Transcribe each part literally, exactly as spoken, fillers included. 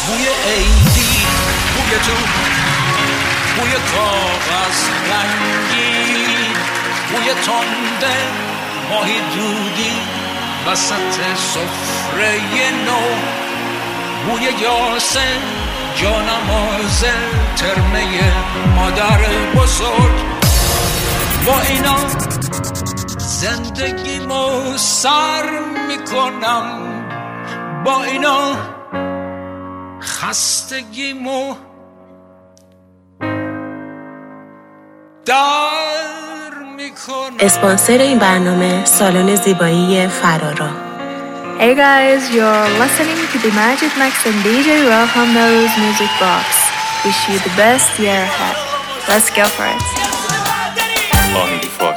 بوی عیدی، بوی تو، بوی کاغذ رنگی، بوی تنده ماهی دودی وسط سفره نو، بوی یاسه جانماز ترمه مادر بزرگ. با اینا زندگیمو سر میکنم، با اینا خستگیمو در میکنم. اسپانسر این برنامه سالن زیبایی فرارا. Hey guys, you're listening to the Magic Max and D J Raham Nowruz Music Box. Wish you the best year ahead. Let's go for it. آهنگی فاک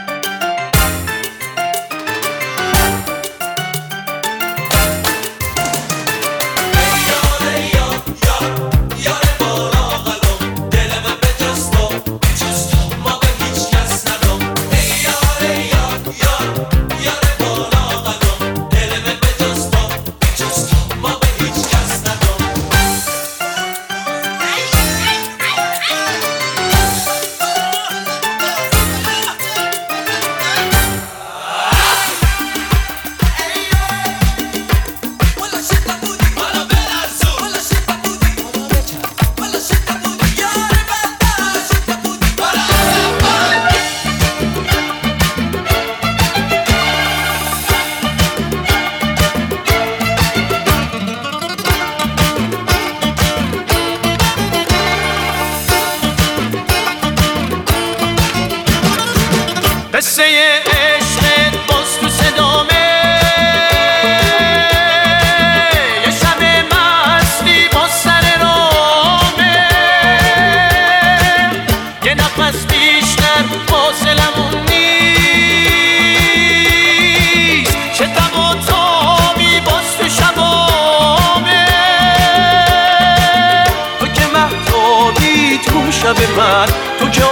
من، تو که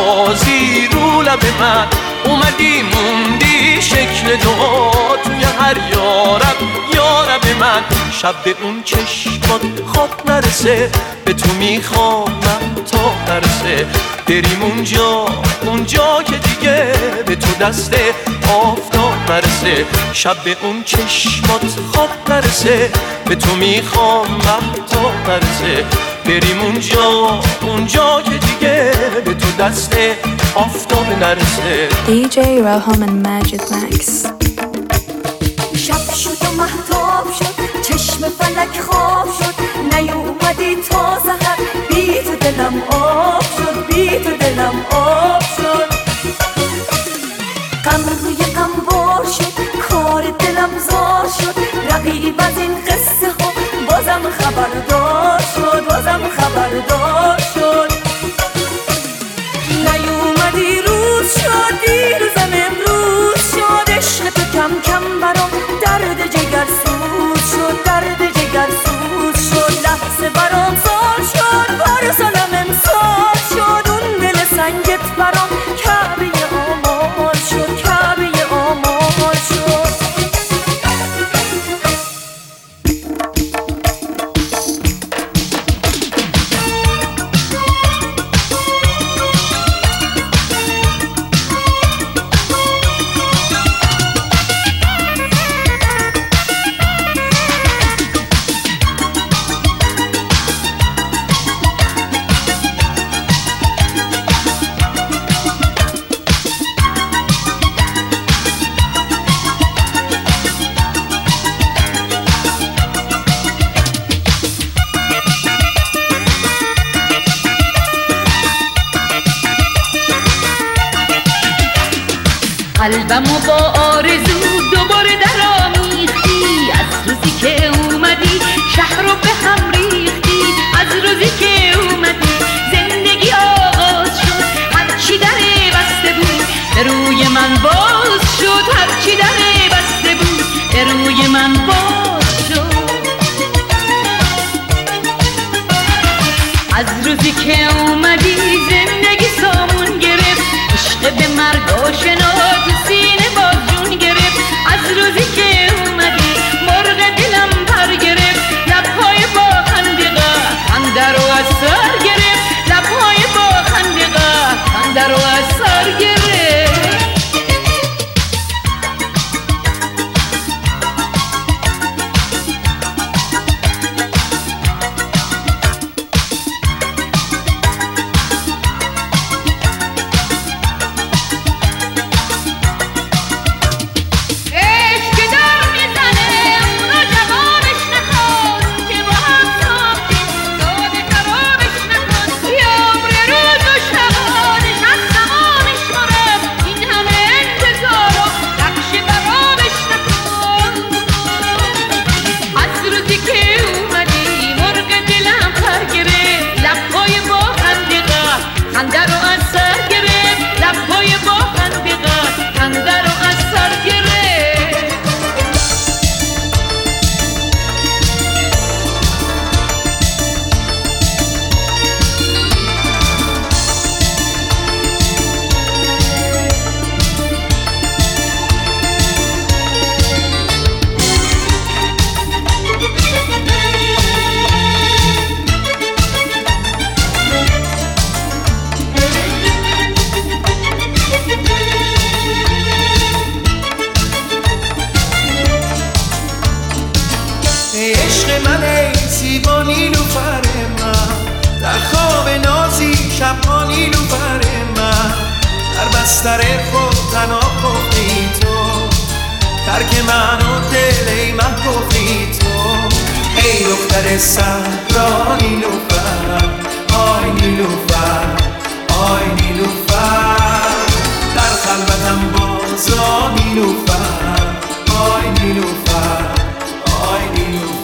آوازی رو لب من، اومدی موندی شکل دعا توی هر یارب یارب من. شب به اون چشمات خواب نرسه، به تو میخوام من تا نرسه، بریم اونجا اونجا که دیگه به تو دست آفتاب نرسه. شب به اون چشمات خواب نرسه، به تو میخوام من تا نرسه، بریم اونجا اونجا که دیگه به تو دست آفتاب نرسه. D J Raham and Magic Max. شب شد و مهتاب شد، چشم فلک خواب شد، نیومدی تا سحر، بی تو دلم آب شد، بی تو دلم آب شد. غم روی غم بار شد، کار دلم زار شد، رقیب از این قصه ها بازم خبردار شد، بازم خبردار شد. نیومدی روز شد، دیروزم امروز شد، عشق تو کم کم برام درد جگر سوز شد، درد جگر سوز شد. لحظه برام سال شد، پارسالم امسال شد، اون دل سنگت برام کعبه آمال شد، کعبه آمال شد. قلبمو با آرزو دوباره درآمیختی، از روزی که اومدی شهر رو به هم ریختی، از روزی که اومدی زندگی آغاز شد، هرچی دره بسته بود به روی من باز شد، هرچی دره بسته بود به روی من باز شد. از روزی که اومدی زندگی سامون گرفت، عشق به مرگ آشنا تو سینه باز جون گرفت. از روزی که اومدی مرغ دلم پر گرفت، لبهای با من ای زیبا نیلوفر من، در خواب نازی شبها نیلوفر من، در بستر خود تنها خوابی تو، ترک من و دل ای محبوبی تو. ای دختر صحرا نیلوفر، آی نیلوفر، آی نیلوفر، در خلوتم بازا نیلوفر، آی نیلوفر، آی نیلوفر.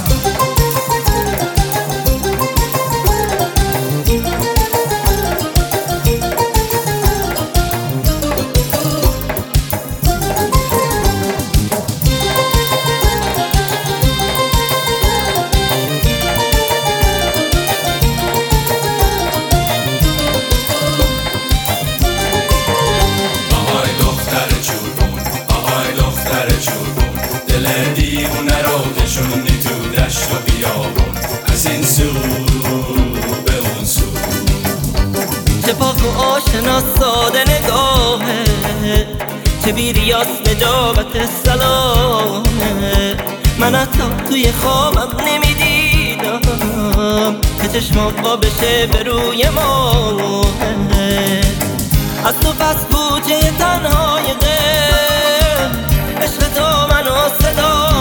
شونی تو دشت و بیابون، از این سو به اون سو. چه پاک و آشنا ساده نگاهه، چه بیریاس نجابت سلامه. من حتی توی خوابم نمیدیدم که چشمات با بشه به روی ماهه. از تو پس بوجه تنهای غم، عشق تو منو صدا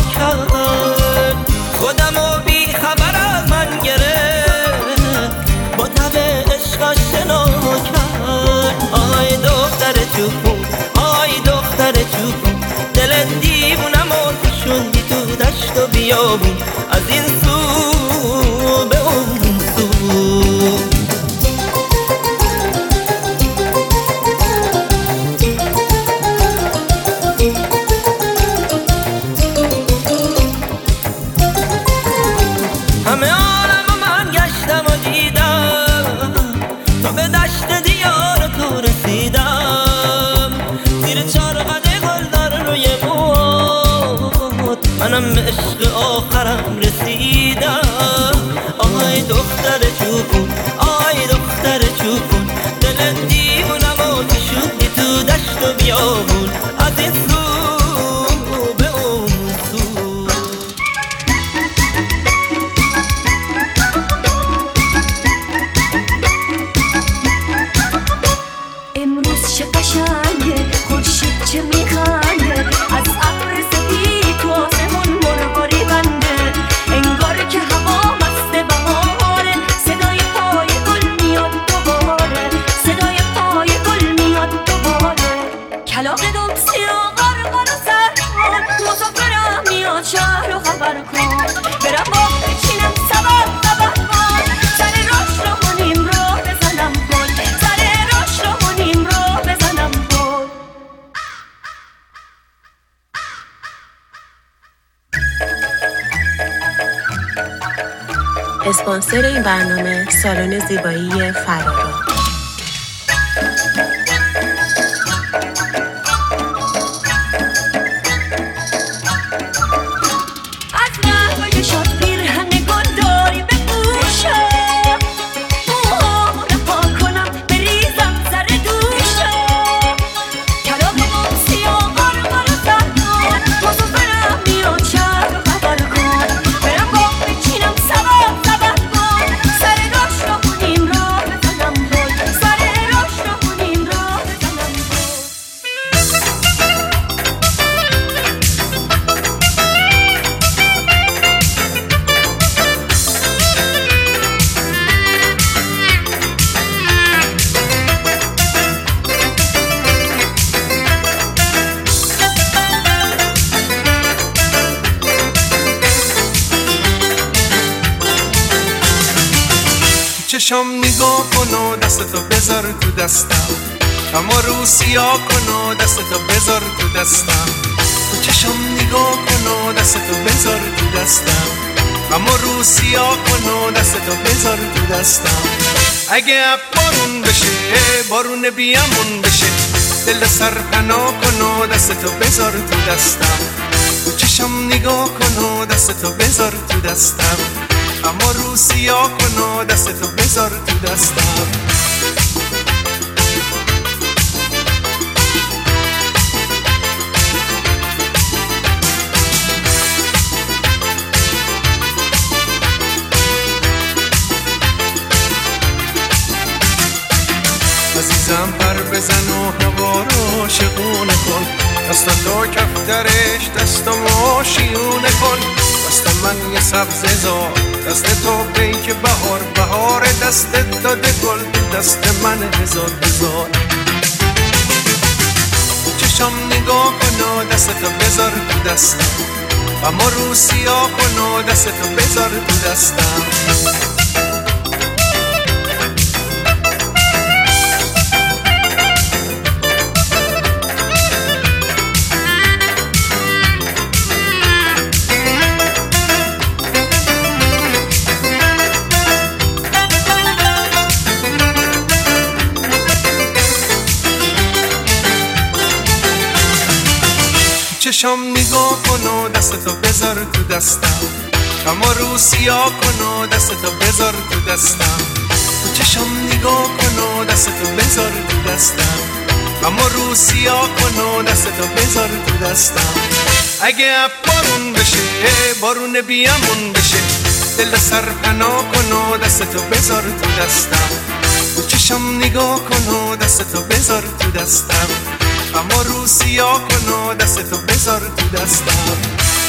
خودمو بی خبر از من گرفت، با تب عشق آشنا کرد. آی دختر چوبون، آی دختر چوبون، دل دیوونم و کشوندی تو دشت و بیابون، از این سو به اون سو. همه عالم من گشتم و دیدم، تا به دشت دیار تو رسیدم. زیر چارقد گلدار روی بود، منم به عشق آخرم رسیدم. آی دختر چوبون، آی دختر چوبون، دل دیوونم و کشوندی تو دشت و بیابون، از این سو به اون سو. چه قشنگه خورشید چه میخنده، از ابر سفید تو آسمون مرغاری بنده. انگار که هوا مست بهاره، صدای پای گل میاد دوباره، صدای پای گل میاد دوباره. کلاغ دم سیاه غرغر و سرحال، مسافرم میاد شهر و خبر کن. برم باغ بچینم سبر سبر کن، سر راش رو کنیم راه بزنم گل، سر راش رو کنیم راه بزنم گل. اسپانسر این برنامه سالن زیبایی فرارا. چشم نگاه کن و دستتو بذار تو دستم، اما رو سیاه کن و دستتو بذار تو دستم. تو چشم نگاه کن و دستتو بذار تو دستم، اما رو سیاه کن و دستتو بذار تو دستم. اگه اب بارون بشه بارون بیامون بشه، دل سر پناه کن و دستتو بذار تو دستم. تو چشم نگاه کن و دستتو بذار تو دستم، اما رو سیاه کن و دستتو بذار تو دستم. دستاتو کفترش دستمو شیونه کن، دست من یه سبزه زار، دست تو پیک بهار بهار، دستت داده گل دست من هزار هزار. چشم نگاه کن و دستتو بذار تو دستم، اما رو سیاه کن و دستتو بذار تو دستم. چشم نگاه کن و دستتو بذار تو دستم، اما رو سیاه کن و دستتو بذار تو دستم. تو چشم نگاه کن و دستتو بذار تو دستم، اما رو سیاه کن و دستتو بذار تو دستم. اگه بارون بشه بارون بیامون بشه، دل سر پناه کن و دستتو بذار تو دستم. تو چشم نگاه کن و دستتو بذار تو دستم، اما رو سیاه کن و دستتو بذار تو دستم.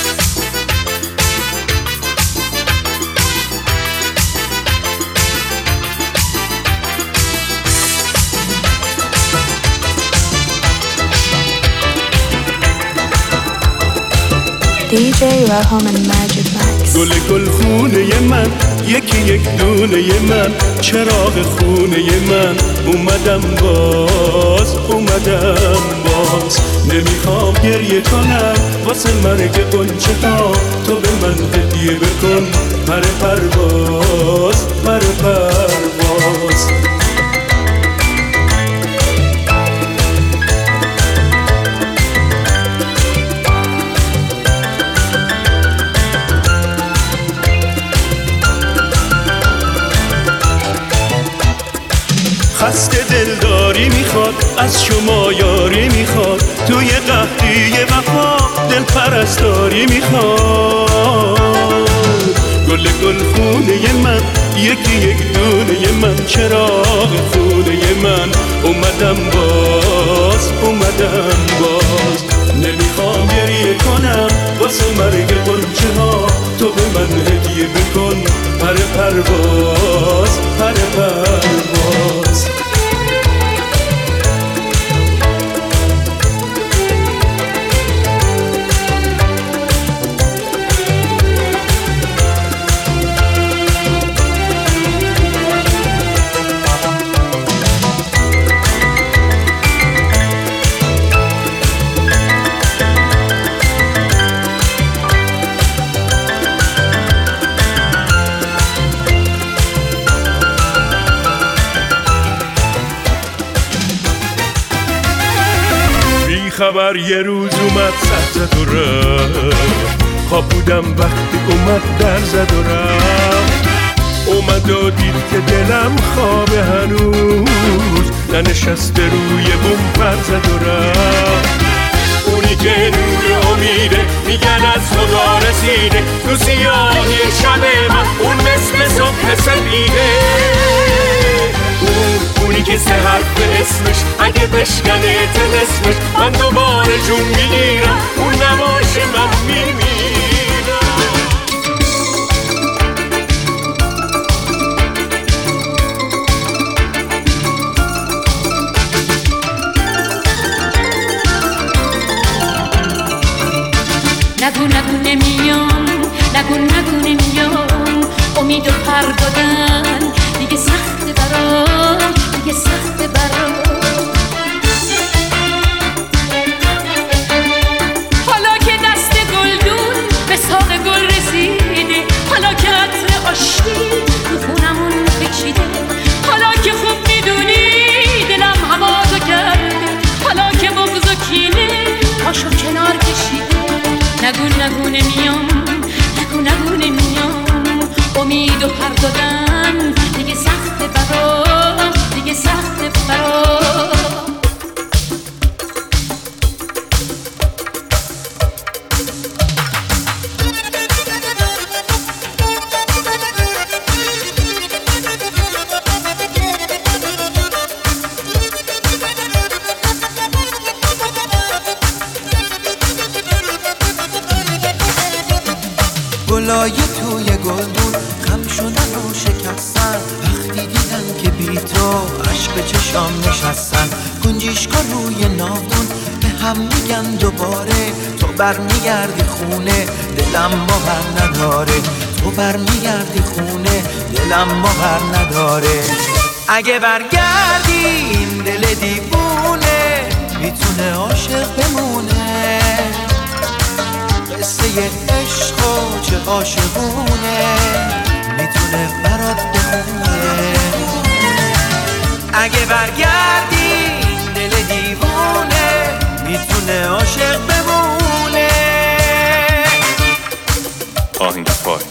دی جی Raham and Magic Max. گل گل خونه من یکی یک دونه من، چراغ خونه من اومدم باز اومدم باز. نمیخوام گریه کنم واسه مرگ غنچه ها، تو به من هدیه بکن پر پرواز پر پرواز. خسته دلداری میخواد از شما یاری میخواد، توی قحطی وفا دل پرستاری میخواد. گل گل خونه من یکی یک دونه من، چراغ خونه من اومدم باز اومدم باز. نمیخوام گریه کنم واسه مرگ غنچه ها، تو به من هدیه بکن پر پرواز پر پرواز. خبر یه روز اومد سر زد و رفت، خواب بودم وقتی اومد در زد و رفت. اومد و دید که دلم خوابه هنوز، ننشسته روی بوم پر زد و رفت. اونی که نور امیده میگن از خدا رسیده، تو سیاهی شب من اون مثل صبح سپیده. اون اونی که سه حرف به اسمش اگه بشکنه طلسمش، من دوباره جون میگیرم اون نباش من میمیرم. نگو نگو نمیام نگو نگو نمیام، امید و پر دادن دیگه سخت برام دیگه سخت برام. حالا که دست گلدون به ساق گل رسیده، حالا که عطر آشتی تو خونمون پیچیده، حالا که خوب میدونی دلم هواتو کرده، حالا که بغض و کینه پاشو کنار کشیده. نگو نگو نمیام نگو نگو نمیام، امید و پر دادن دیگه سخت برام دیگه سخت برام. گلای توی گلدون خم شدن و شکستن، وقتی دیدن که بی تو عشق چشام نشستن. گنجیشکا روی ناودون به هم میگن دوباره، تو برمیگردی خونه دلم باور نداره، تو برمیگردی خونه دلم باور نداره. اگه برگردی این دل دیوونه میتونه عاشق بمونه، قصه عشق و چه عاشقونه میتونه برات بخونه. اگه برگردی این دل دیوونه میتونه عاشق بمونه. آهنگ پای.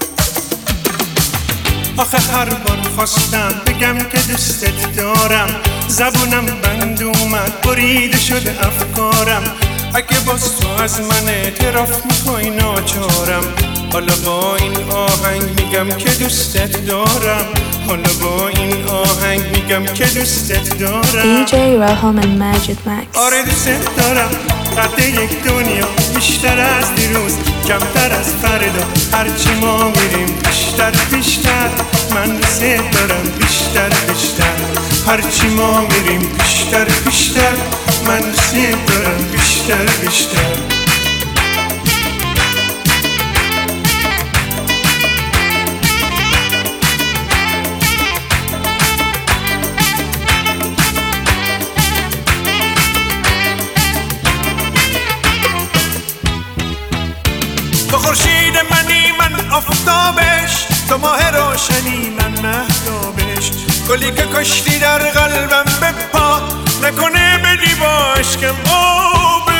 آخه هر بار خواستم بگم که دوستت دارم، زبونم بند اومد بریده شده افکارم. اگه باز تو از من اعتراف میخوای ناچارم، حالا با این آهنگ میگم که دوستت دارم، حالا با این آهنگ میگم که دوستت دارم. دی جی راهام and Majid Max. آره دوستت دارم، قد یک دنیا بیشتر از دیروز کمتر از فردا، هرچی ما میریم بیشتر بیشتر من دوست دارم، بیشتر بیشتر هرچی ما میریم بیشتر بیشتر من دوست دارم، بیشتر بیشتر. تو خورشید منی من آفتابش، تو ماه روشنی من مهتابش. گلی که کشتی در قلبم بپا، نکنه بدی با عشقم آبش.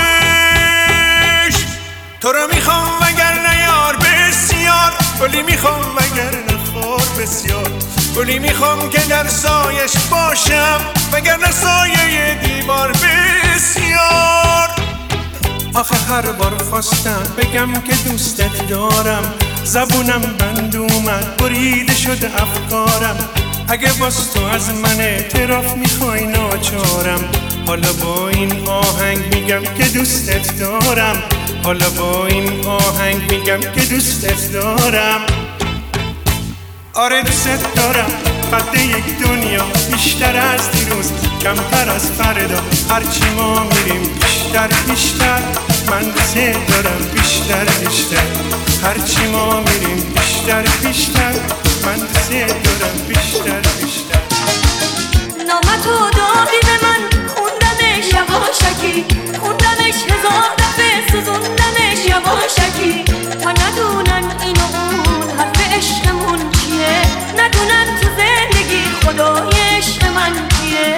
تو رو میخوام وگرنه یار بسیار، گلی میخوام وگرنه خار بسیار. گلی میخوام که در سایش باشم وگرنه سایه دیوار بسیار. آخه هر بار خواستم بگم که دوستت دارم، زبونم بند اومد بریده شده افکارم. اگه باز تو از من اعتراف میخوای ناچارم، حالا با این آهنگ میگم که دوستت دارم، حالا با این آهنگ میگم که دوستت دارم. آره دوستت دارم، قد یک دنیا بیشتر از دیروز کمتر از فردا، هرچی ما میریم بیشتر بیشتر من دوست دارم، بیشتر بیشتر هرچی ما میریم بیشتر بیشتر من دوست دارم، بیشتر بیشتر. نامتو دادی به من خوندمش یواشکی، خوندمش هزار دفعه سوزوندمش یواشکی. تا ندونن این و اون حرف عشقمون چیه، ندونن تو زندگی خدای عشق من کیه.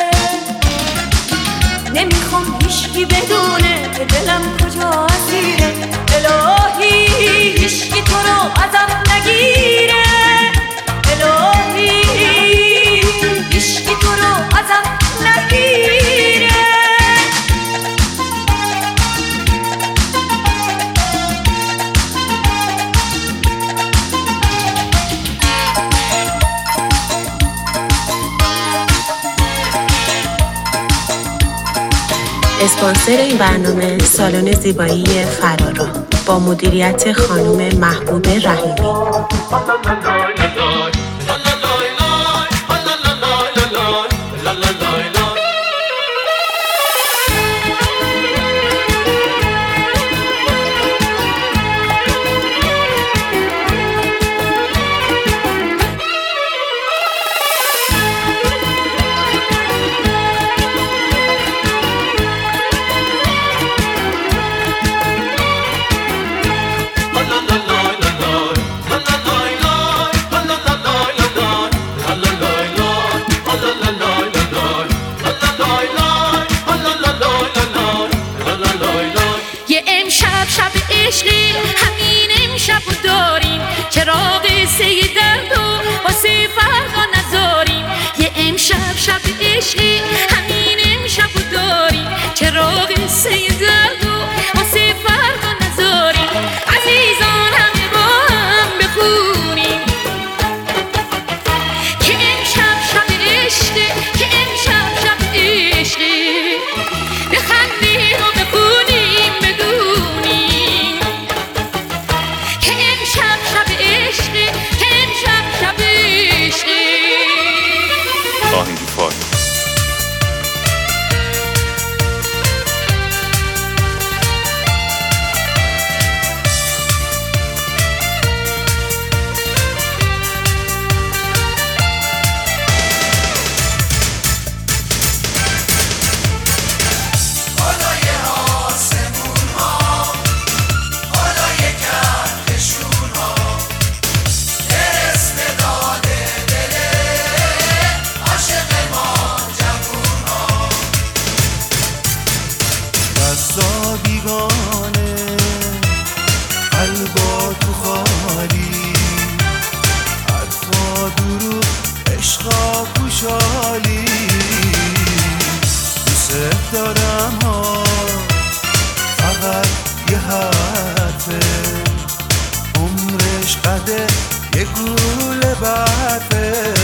نمیخوام هیشکی بدونه که دلم کجا اسیره، الهی هیشکی تو رو ازم نگیره، الهی هیشکی تو رو ازم نگیره. اسپانسر این برنامه سالن زیبایی فرارا با مدیریت خانم محبوب رحیمی. که تو خالی، حرفا دروغ عشقا خوشحالی. دوست دارم ها فقط یه حرفه، عمرش قده یه گوله برفه.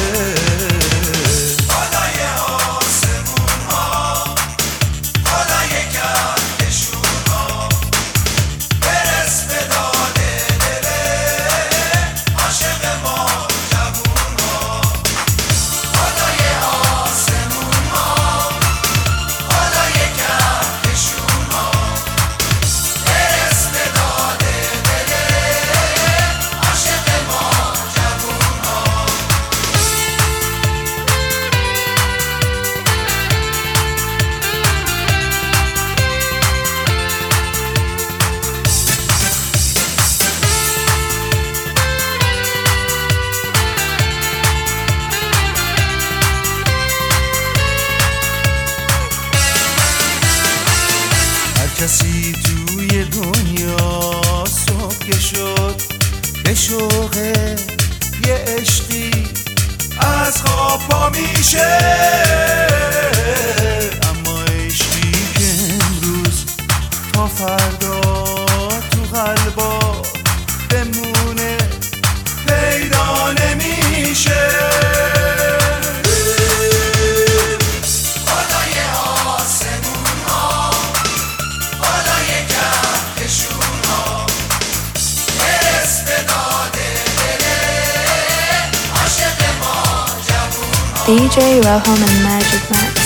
بالای آسمون ها، بالای گردشون ها، برس به داد دل عاشق ما جوون ها. بالای آسمون ها، بالای گردشون ها، برس به داد دل عاشق ما جوون ها. هر کسی توی دنیا صبح که شد به شوق یه عشقی از خواب پا میشه، اما عشقی که امروز تا فردا تو قلبا بمونه پیدا نمیشه. بالای آسمون ها، بالای گردشون ها، برس به داد دل عاشق ما جوون ها. D J Roham and Magic Max.